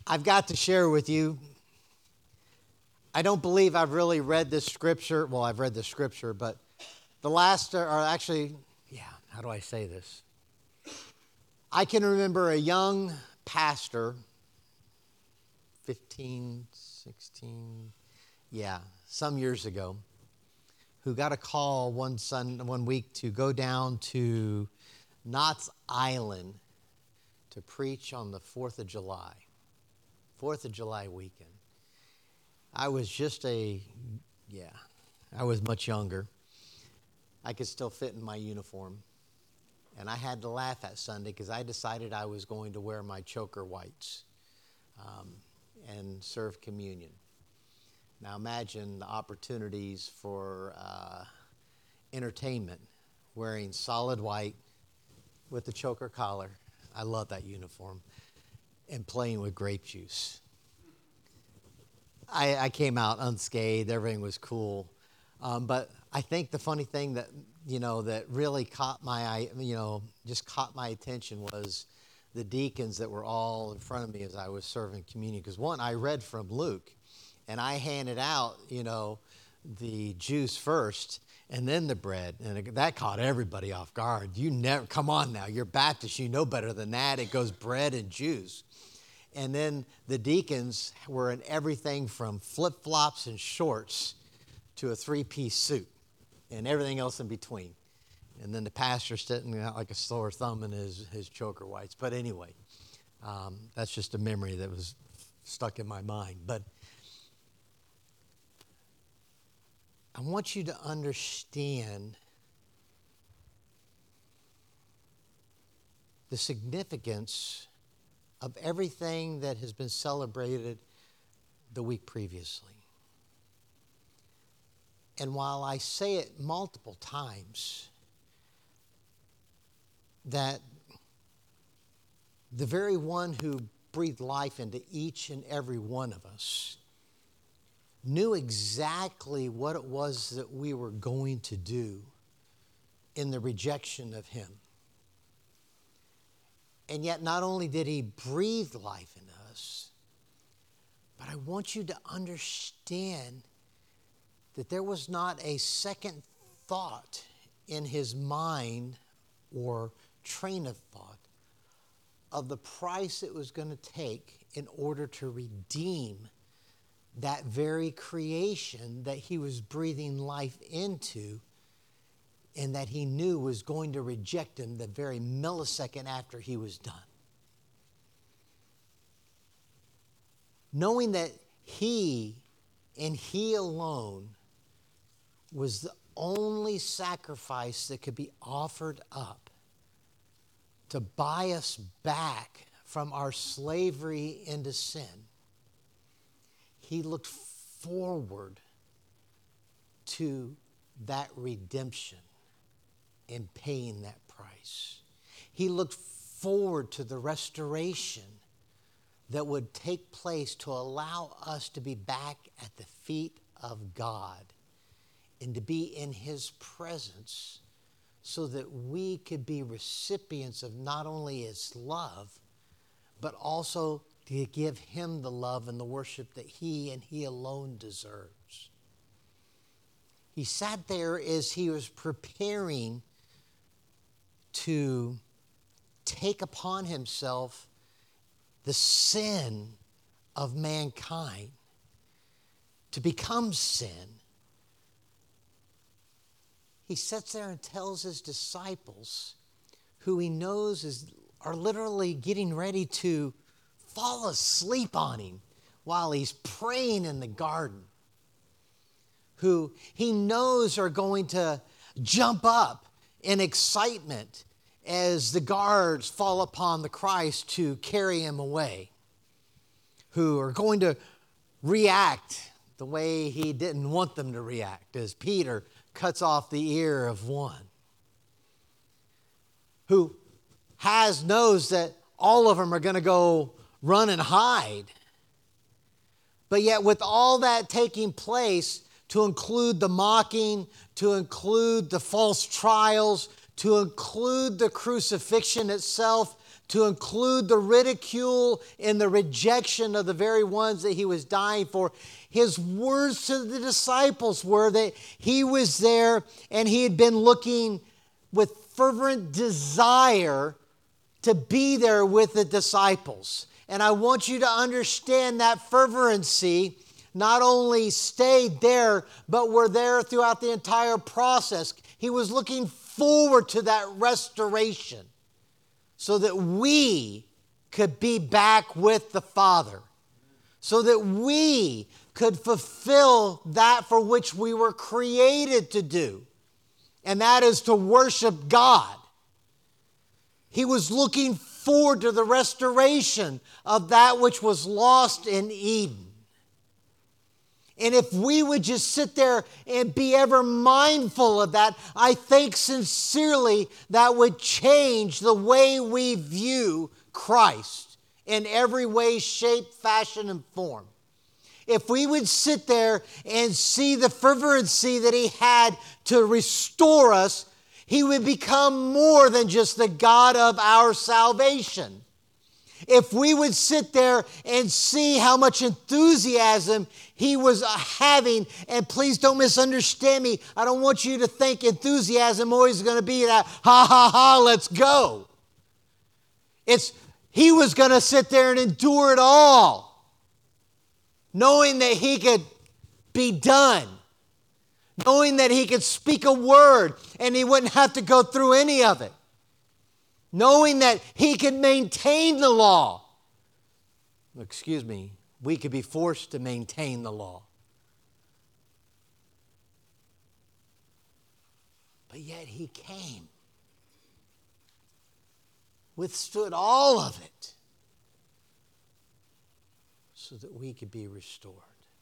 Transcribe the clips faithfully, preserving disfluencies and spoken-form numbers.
I've got to share with you. I don't believe I've really read this scripture. Well, I've read the scripture, but the last, or actually, yeah, how do I say this? I can remember a young pastor, fifteen, sixteen, yeah, some years ago, who got a call one sun, one week to go down to Knott's Island to preach on the fourth of July, fourth of July weekend. I was just a, yeah, I was much younger. I could still fit in my uniform. And I had to laugh that Sunday because I decided I was going to wear my choker whites um, and serve communion. Now imagine the opportunities for uh, entertainment, wearing solid white with the choker collar. I love that uniform. And playing with grape juice. I, I came out unscathed. Everything was cool. Um, but I think the funny thing that, you know, that really caught my eye, you know, just caught my attention was the deacons that were all in front of me as I was serving communion. Because one, I read from Luke, and I handed out, you know, the juice first and then the bread. And that caught everybody off guard. You never, come on now, you're Baptist, you know better than that. It goes bread and juice. And then the deacons were in everything from flip-flops and shorts to a three-piece suit and everything else in between. And then the pastor sitting out like a sore thumb in his, his choker whites. But anyway, um, that's just a memory that was stuck in my mind. But I want you to understand the significance of everything that has been celebrated the week previously. And while I say it multiple times, that the very one who breathed life into each and every one of us knew exactly what it was that we were going to do in the rejection of him. And yet not only did he breathe life into us, but I want you to understand that there was not a second thought in his mind or train of thought of the price it was going to take in order to redeem that very creation that he was breathing life into and that he knew was going to reject him the very millisecond after he was done. Knowing that he and he alone was the only sacrifice that could be offered up to buy us back from our slavery into sin, he looked forward to that redemption in paying that price. He looked forward to the restoration that would take place to allow us to be back at the feet of God and to be in his presence so that we could be recipients of not only his love, but also to give him the love and the worship that he and he alone deserves. He sat there as he was preparing to take upon himself the sin of mankind, to become sin. He sits there and tells his disciples, who he knows is, are literally getting ready to fall asleep on him while he's praying in the garden, who he knows are going to jump up in excitement as the guards fall upon the Christ to carry him away, who are going to react the way he didn't want them to react as Peter cuts off the ear of one, who has knows that all of them are going to go run and hide. But yet with all that taking place, to include the mocking, to include the false trials, to include the crucifixion itself, to include the ridicule and the rejection of the very ones that he was dying for. His words to the disciples were that he was there and he had been looking with fervent desire to be there with the disciples. And I want you to understand that fervency not only stayed there, but were there throughout the entire process. He was looking forward to that restoration so that we could be back with the Father, so that we could fulfill that for which we were created to do, and that is to worship God. He was looking forward to the restoration of that which was lost in Eden. And if we would just sit there and be ever mindful of that, I think sincerely that would change the way we view Christ in every way, shape, fashion, and form. If we would sit there and see the fervency that he had to restore us, he would become more than just the God of our salvation. If we would sit there and see how much enthusiasm he was having, and please don't misunderstand me, I don't want you to think enthusiasm always going to be that, ha ha ha, let's go. It's, he was going to sit there and endure it all, knowing that he could be done, knowing that he could speak a word and he wouldn't have to go through any of it, knowing that he could maintain the law. Excuse me, we could be forced to maintain the law. But yet he came, withstood all of it, so that we could be restored.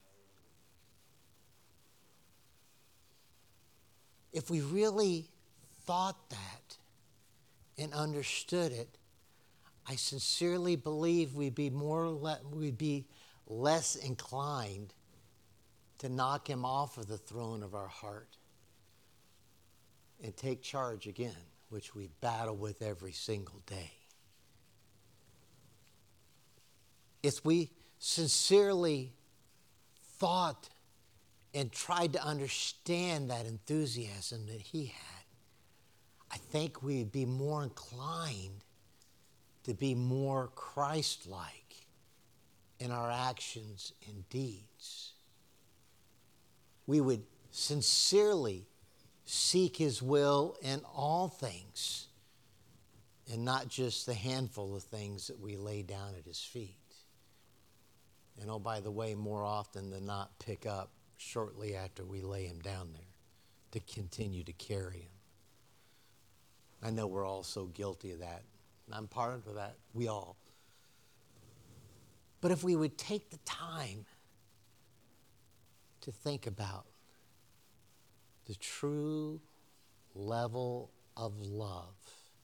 If we really thought that and understood it, I sincerely believe we'd be more le- we'd be less inclined to knock him off of the throne of our heart and take charge again, which we battle with every single day. If we sincerely thought and tried to understand that enthusiasm that he had, I think we'd be more inclined to be more Christ-like in our actions and deeds. We would sincerely seek his will in all things, and not just the handful of things that we lay down at his feet. And oh, by the way, more often than not, pick up shortly after we lay him down there to continue to carry him. I know we're all so guilty of that. I'm part of that, we all. But if we would take the time to think about the true level of love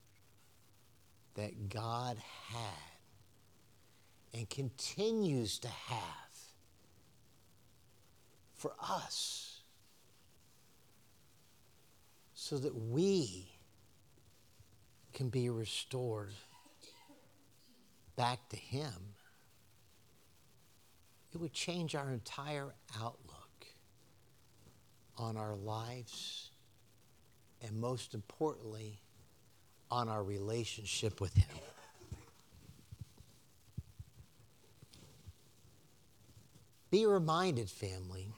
that God had and continues to have for us, so that we can be restored back to him, it would change our entire outlook on our lives, and most importantly, on our relationship with him. Be reminded, family,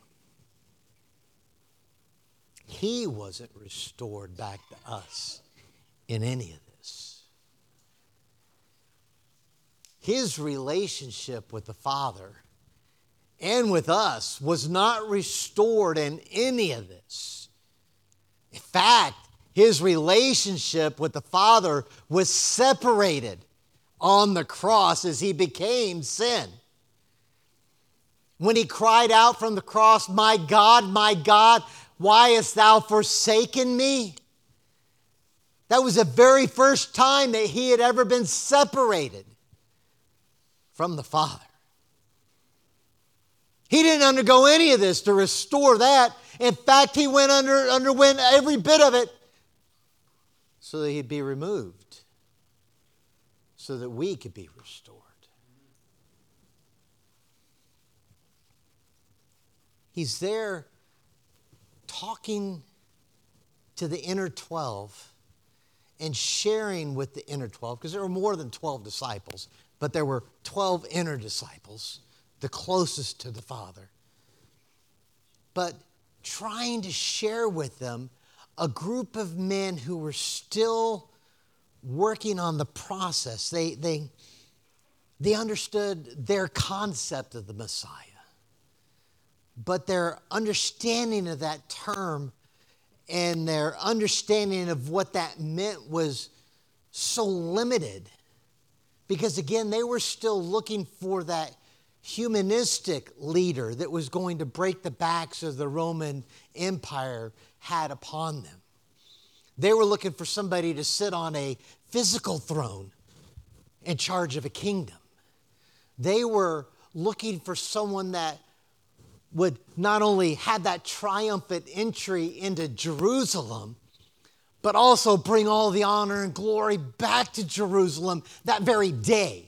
he wasn't restored back to us in any of this. His relationship with the Father and with us was not restored in any of this. In fact, his relationship with the Father was separated on the cross as he became sin. When he cried out from the cross, "My God, my God, why hast thou forsaken me?" That was the very first time that he had ever been separated from the Father. He didn't undergo any of this to restore that. In fact, he went under, underwent every bit of it so that he'd be removed, so that we could be restored. He's there talking to the inner twelve and sharing with the inner twelve, because there were more than twelve disciples, but there were twelve inner disciples, the closest to the Father. But trying to share with them a group of men who were still working on the process. They, they, they understood their concept of the Messiah, but their understanding of that term and their understanding of what that meant was so limited. Because again, they were still looking for that humanistic leader that was going to break the backs of the Roman Empire had upon them. They were looking for somebody to sit on a physical throne in charge of a kingdom. They were looking for someone that would not only have that triumphant entry into Jerusalem, but also bring all the honor and glory back to Jerusalem that very day.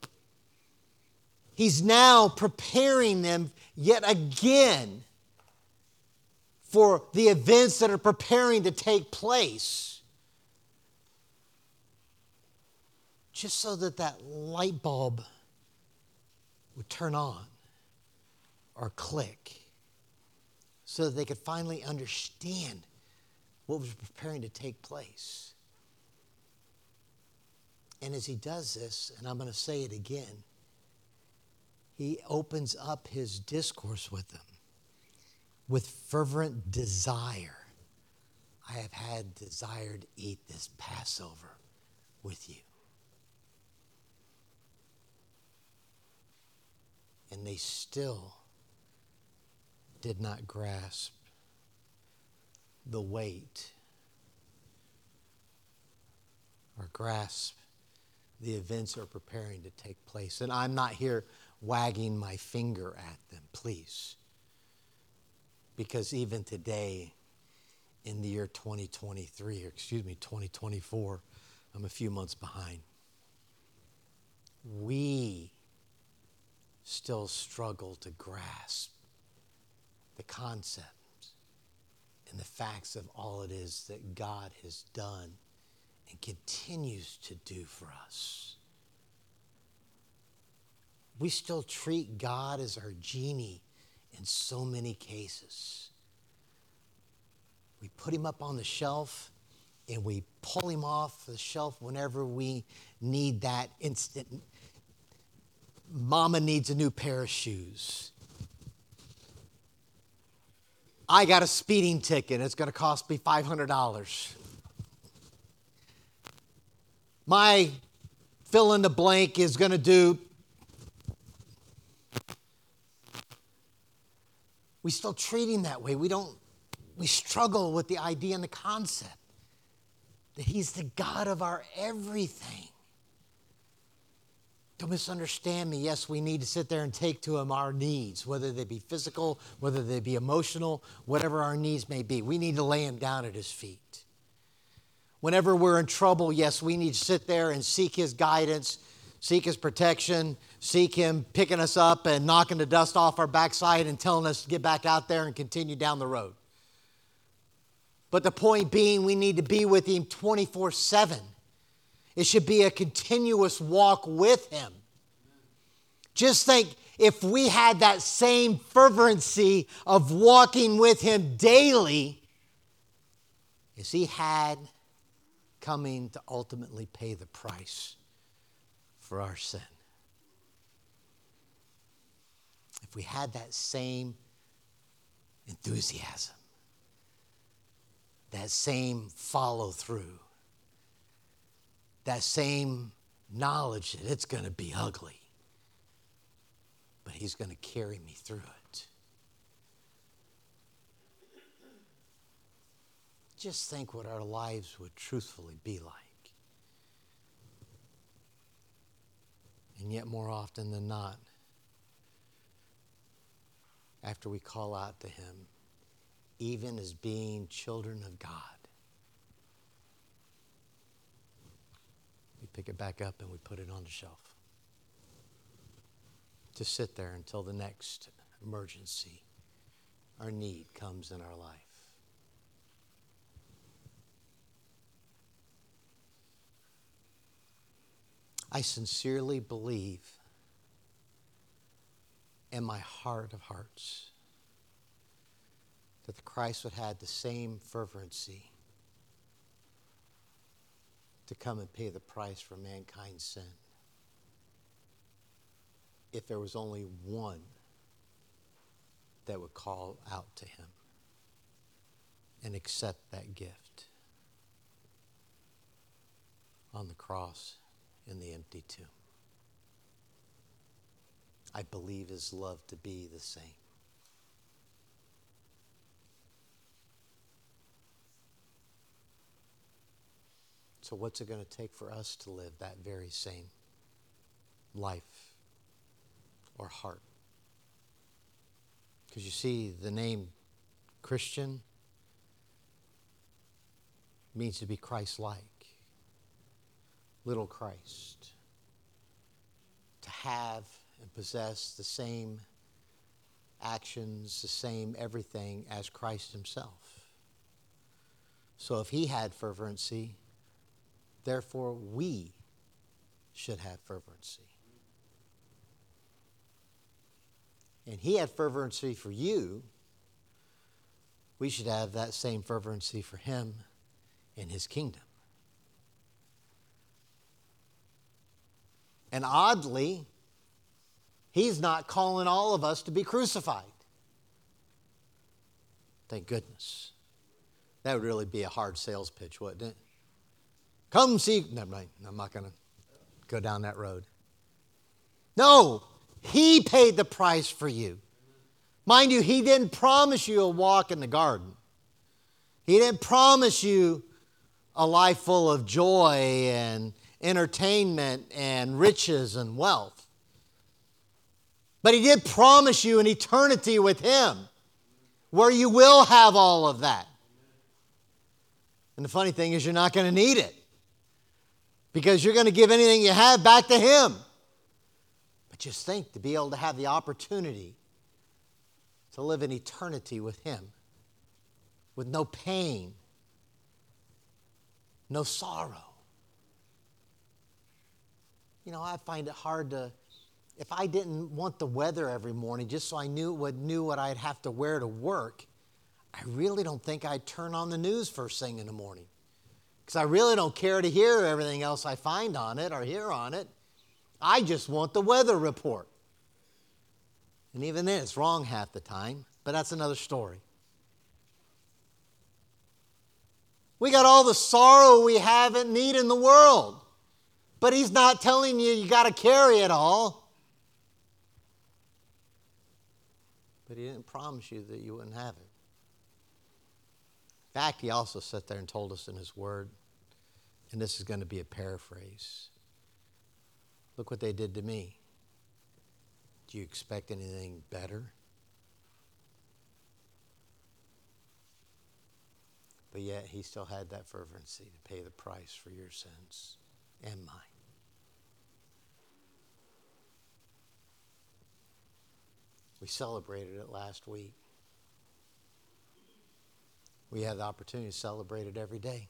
He's now preparing them yet again for the events that are preparing to take place, just so that that light bulb would turn on or click, so that they could finally understand what was preparing to take place. And as he does this, and I'm going to say it again, he opens up his discourse with them with fervent desire. I have had desire to eat this Passover with you. And they still did not grasp the weight or grasp the events that are preparing to take place. And I'm not here wagging my finger at them, please. Because even today, in the year twenty twenty-three, or excuse me, twenty twenty-four, I'm a few months behind. We still struggle to grasp the concept and the facts of all it is that God has done and continues to do for us. We still treat God as our genie in so many cases. We put him up on the shelf and we pull him off the shelf whenever we need that instant. Mama needs a new pair of shoes. I got a speeding ticket. It's going to cost me five hundred dollars. My fill in the blank is going to do. We still treat him that way. We don't, we struggle with the idea and the concept that he's the God of our everything. Don't misunderstand me. Yes, we need to sit there and take to him our needs, whether they be physical, whether they be emotional, whatever our needs may be. We need to lay him down at his feet. Whenever we're in trouble, yes, we need to sit there and seek his guidance, seek his protection, seek him picking us up and knocking the dust off our backside and telling us to get back out there and continue down the road. But the point being, we need to be with him twenty-four seven. It should be a continuous walk with him. Just think, if we had that same fervency of walking with him daily as he had coming to ultimately pay the price for our sin. If we had that same enthusiasm, that same follow through, that same knowledge that it's going to be ugly, but he's going to carry me through it. Just think what our lives would truthfully be like. And yet more often than not, after we call out to him, even as being children of God, we pick it back up and we put it on the shelf. To sit there until the next emergency or need comes in our life. I sincerely believe in my heart of hearts that the Christ would have the same fervency to come and pay the price for mankind's sin if there was only one that would call out to him and accept that gift on the cross in the empty tomb. I believe his love to be the same. So what's it going to take for us to live that very same life or heart? Because you see, the name Christian means to be Christ-like. Little Christ. To have and possess the same actions, the same everything as Christ himself. So if he had fervency, therefore we should have fervency. And he had fervency for you. We should have that same fervency for him in his kingdom. And oddly, he's not calling all of us to be crucified. Thank goodness. That would really be a hard sales pitch, wouldn't it? Come see. Never mind. I'm not going to go down that road. No, he paid the price for you. Mind you, he didn't promise you a walk in the garden. He didn't promise you a life full of joy and entertainment and riches and wealth. But he did promise you an eternity with him where you will have all of that. And the funny thing is you're not going to need it because you're going to give anything you have back to him. But just think, to be able to have the opportunity to live in eternity with him with no pain, no sorrow. You know, I find it hard to, if I didn't want the weather every morning just so I knew what, knew what I'd have to wear to work, I really don't think I'd turn on the news first thing in the morning. Because I really don't care to hear everything else I find on it or hear on it. I just want the weather report. And even then, it's wrong half the time, but that's another story. We got all the sorrow we have and need in the world. But he's not telling you you got to carry it all. But he didn't promise you that you wouldn't have it. In fact, he also sat there and told us in his word, and this is going to be a paraphrase. Look what they did to me. Do you expect anything better? But yet he still had that fervency to pay the price for your sins and mine. We celebrated it last week. We have the opportunity to celebrate it every day.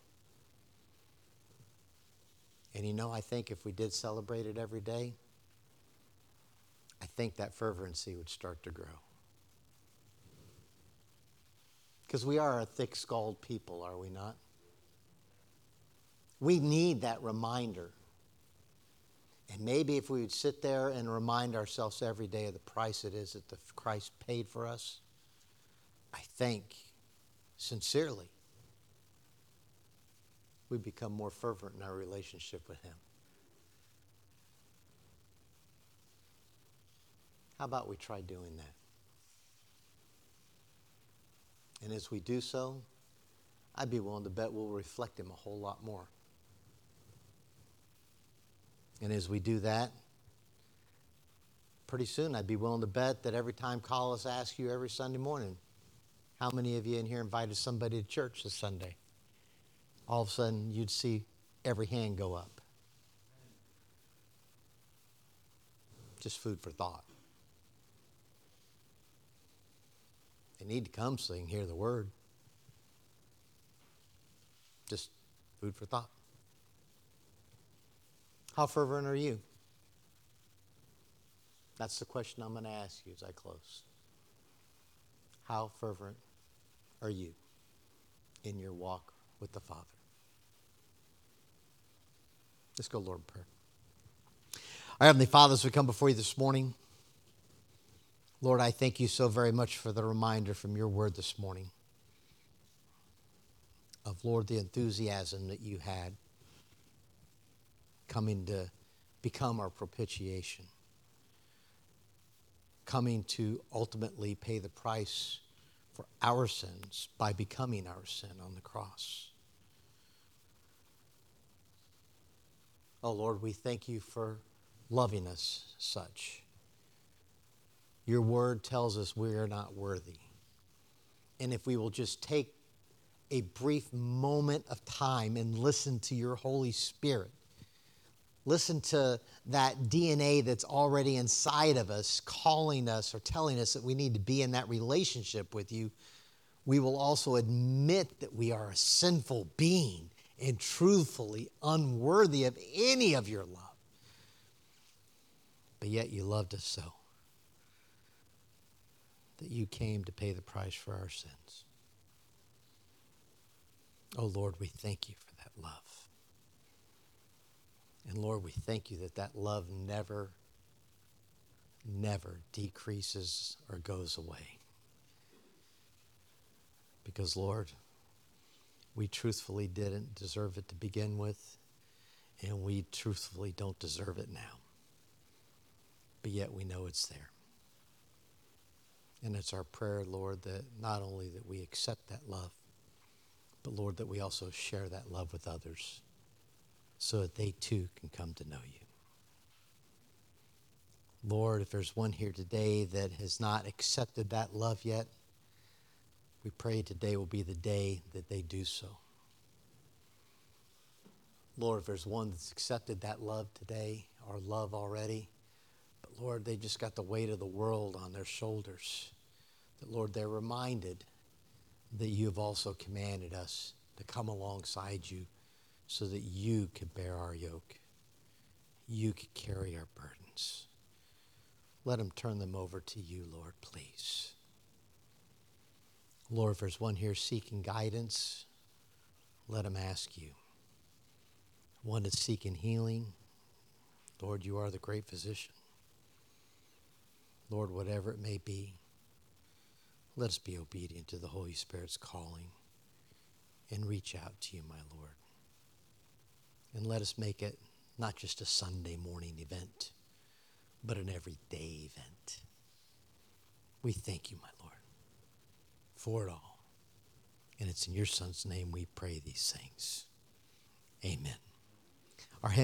And you know, I think if we did celebrate it every day, I think that fervency would start to grow. Because we are a thick-skulled people, are we not? We need that reminder. And maybe if we would sit there and remind ourselves every day of the price it is that the Christ paid for us, I think, sincerely, we become more fervent in our relationship with him. How about we try doing that? And as we do so, I'd be willing to bet we'll reflect him a whole lot more. And as we do that, pretty soon I'd be willing to bet that every time Collis asks you every Sunday morning, how many of you in here invited somebody to church this Sunday? All of a sudden you'd see every hand go up. just food for thought. They need to come so they can hear the word. Just food for thought. How fervent are you? That's the question I'm going to ask you as I close. How fervent are you in your walk with the Father? Let's go, Lord, in prayer. Our Heavenly Father, as we come before you this morning, Lord, I thank you so very much for the reminder from your word this morning of, Lord, the enthusiasm that you had coming to become our propitiation, coming to ultimately pay the price for our sins by becoming our sin on the cross. Oh, Lord, we thank you for loving us such. Your word tells us we are not worthy. And if we will just take a brief moment of time and listen to your Holy Spirit, listen to that D N A that's already inside of us, calling us or telling us that we need to be in that relationship with you, we will also admit that we are a sinful being and truthfully unworthy of any of your love. But yet you loved us so that you came to pay the price for our sins. Oh, Lord, we thank you for that love. And Lord, we thank you that that love never, never decreases or goes away. Because, Lord, we truthfully didn't deserve it to begin with, and we truthfully don't deserve it now. But yet we know it's there. And it's our prayer, Lord, that not only that we accept that love, but, Lord, that we also share that love with others so that they too can come to know you. Lord, if there's one here today that has not accepted that love yet, we pray today will be the day that they do so. Lord, if there's one that's accepted that love today, or love already, but Lord, they just got the weight of the world on their shoulders, that Lord, they're reminded that you have also commanded us to come alongside you so that you could bear our yoke. You could carry our burdens. Let them turn them over to you, Lord, please. Lord, if there's one here seeking guidance, let them ask you. One that's seeking healing, Lord, you are the great physician. Lord, whatever it may be, let us be obedient to the Holy Spirit's calling and reach out to you, my Lord. And let us make it not just a Sunday morning event, but an everyday event. We thank you, my Lord, for it all. And it's in your Son's name we pray these things. Amen.